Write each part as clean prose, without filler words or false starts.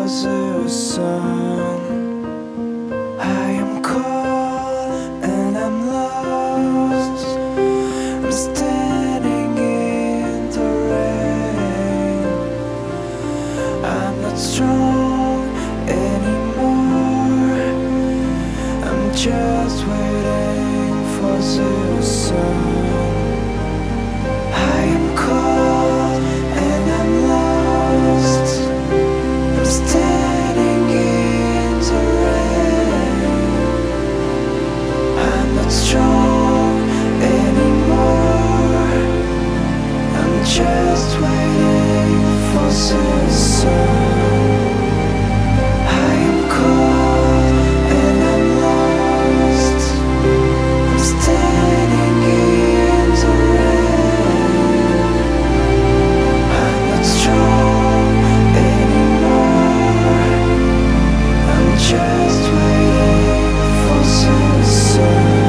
the sun. I am cold and I'm lost. I'm standing in the rain. I'm not strong anymore. I'm just waiting for the sun. I am cold and I'm lost. I'm standing in the rain. I'm not strong anymore. I'm just waiting for the sun. I am cold and I'm lost. I'm standing in the rain. I'm not strong anymore. I'm just waiting for the sun.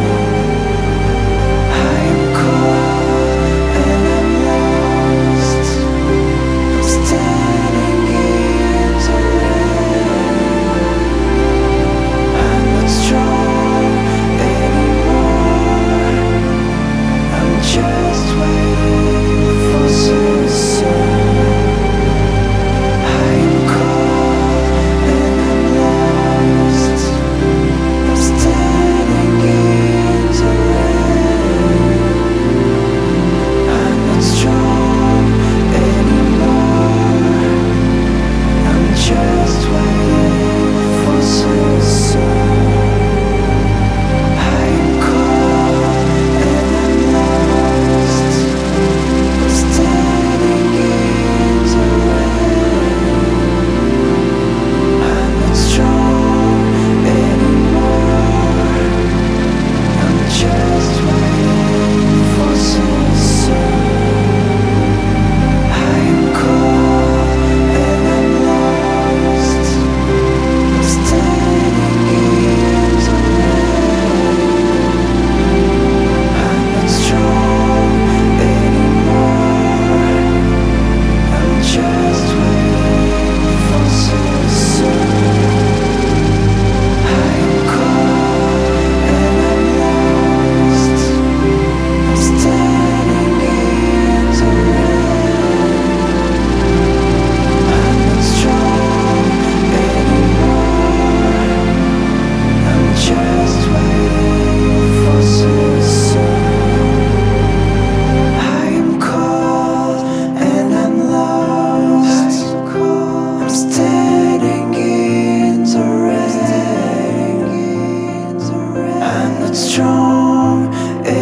I am cold and I'm lost. I'm standing in the rain. I'm not strong anymore. I'm just waiting for the sun. I am cold and I'm lost. I'm standing in the rain. I'm not strong anymore. I'm just waiting for the sun. I am cold and I'm lost. I'm standing in the rain. I'm not strong anymore. I'm just waiting for the sun. I am cold and I'm lost. I'm standing in the rain. I'm not strong anymore. I'm just waiting for the sun. I am cold and I'm lost. I'm standing in the rain. I'm not strong anymore. I'm just waiting for the sun. I am cold and I'm lost. I'm standing in the rain. I'm not strong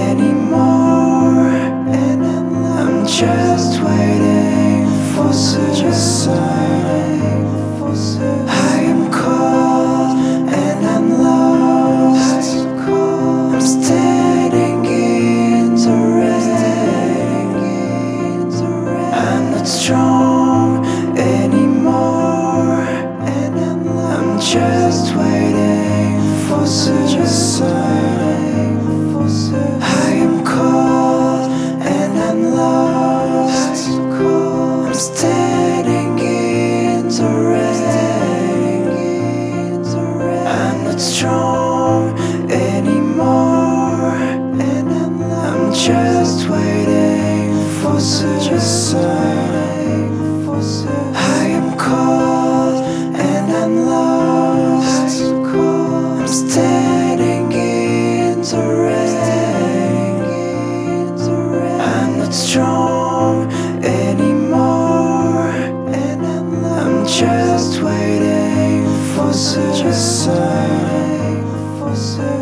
anymore. I'm just waiting for the sun. I am cold and I'm lost. I'm standing in the rain. I'm not strong anymore. I'm just waiting for the sun. I am cold and I'm lost. I'm standing in the rain. I'm not strong anymore. I'm just waiting for the sun. I am cold and I'm lost. I'm standing in the rain. I'm not strong anymore. I'm just waiting for the sun.